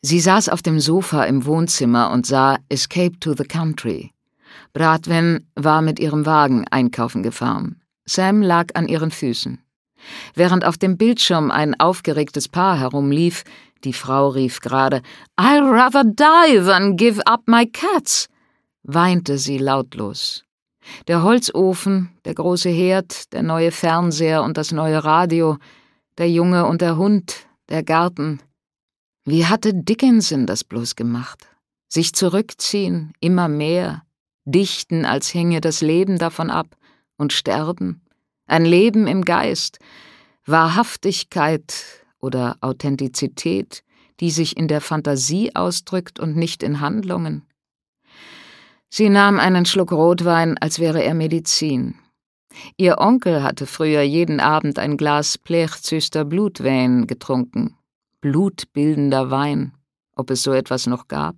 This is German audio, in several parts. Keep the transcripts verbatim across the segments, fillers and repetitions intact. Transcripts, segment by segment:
Sie saß auf dem Sofa im Wohnzimmer und sah Escape to the Country. Bradwen war mit ihrem Wagen einkaufen gefahren. Sam lag an ihren Füßen. Während auf dem Bildschirm ein aufgeregtes Paar herumlief, die Frau rief gerade "I'd rather die than give up my cats", weinte sie lautlos. Der Holzofen, der große Herd, der neue Fernseher und das neue Radio, der Junge und der Hund, der Garten. Wie hatte Dickinson das bloß gemacht? Sich zurückziehen, immer mehr, dichten, als hänge das Leben davon ab, und sterben. Ein Leben im Geist, Wahrhaftigkeit oder Authentizität, die sich in der Fantasie ausdrückt und nicht in Handlungen. Sie nahm einen Schluck Rotwein, als wäre er Medizin. Ihr Onkel hatte früher jeden Abend ein Glas Plechzüster Blutwein getrunken. Blutbildender Wein, ob es so etwas noch gab.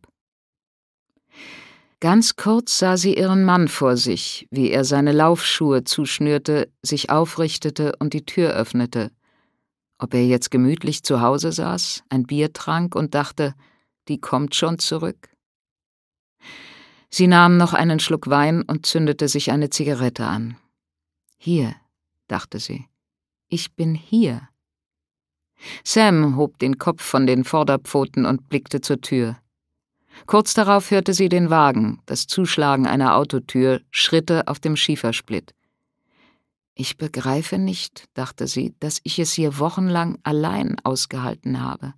Ganz kurz sah sie ihren Mann vor sich, wie er seine Laufschuhe zuschnürte, sich aufrichtete und die Tür öffnete. Ob er jetzt gemütlich zu Hause saß, ein Bier trank und dachte, die kommt schon zurück. Sie nahm noch einen Schluck Wein und zündete sich eine Zigarette an. Hier, dachte sie, ich bin hier. Sam hob den Kopf von den Vorderpfoten und blickte zur Tür. Kurz darauf hörte sie den Wagen, das Zuschlagen einer Autotür, Schritte auf dem Schiefersplitt. »Ich begreife nicht«, dachte sie, »dass ich es hier wochenlang allein ausgehalten habe.«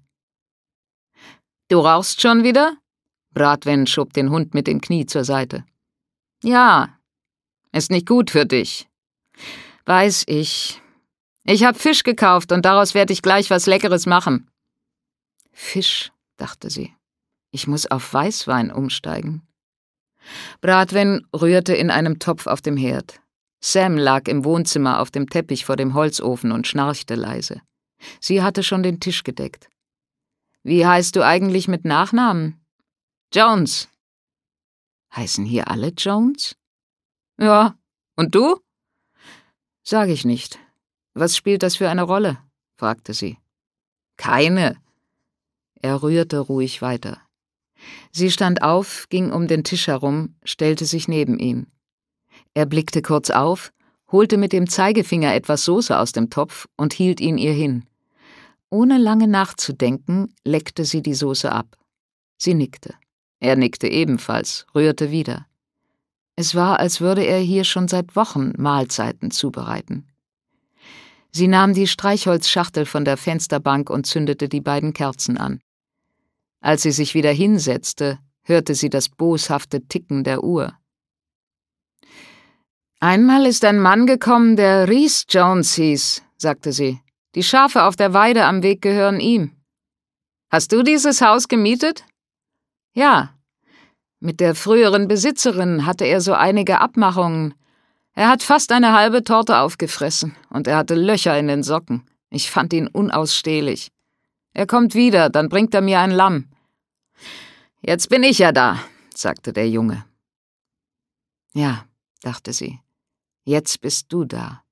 »Du rauchst schon wieder?« Bradwen schob den Hund mit dem Knie zur Seite. »Ja, ist nicht gut für dich.« »Weiß ich. Ich hab Fisch gekauft und daraus werde ich gleich was Leckeres machen.« »Fisch«, dachte sie. »Ich muss auf Weißwein umsteigen.« Bradwen rührte in einem Topf auf dem Herd. Sam lag im Wohnzimmer auf dem Teppich vor dem Holzofen und schnarchte leise. Sie hatte schon den Tisch gedeckt. »Wie heißt du eigentlich mit Nachnamen?« »Jones.« »Heißen hier alle Jones?« »Ja. Und du?« »Sag ich nicht. Was spielt das für eine Rolle?« fragte sie. »Keine.« Er rührte ruhig weiter. Sie stand auf, ging um den Tisch herum, stellte sich neben ihn. Er blickte kurz auf, holte mit dem Zeigefinger etwas Soße aus dem Topf und hielt ihn ihr hin. Ohne lange nachzudenken, leckte sie die Soße ab. Sie nickte. Er nickte ebenfalls, rührte wieder. Es war, als würde er hier schon seit Wochen Mahlzeiten zubereiten. Sie nahm die Streichholzschachtel von der Fensterbank und zündete die beiden Kerzen an. Als sie sich wieder hinsetzte, hörte sie das boshafte Ticken der Uhr. »Einmal ist ein Mann gekommen, der Rhys Jones hieß«, sagte sie. »Die Schafe auf der Weide am Weg gehören ihm.« »Hast du dieses Haus gemietet?« »Ja. Mit der früheren Besitzerin hatte er so einige Abmachungen. Er hat fast eine halbe Torte aufgefressen und er hatte Löcher in den Socken. Ich fand ihn unausstehlich. Er kommt wieder, dann bringt er mir ein Lamm.« »Jetzt bin ich ja da«, sagte der Junge. »Ja«, dachte sie, »jetzt bist du da.«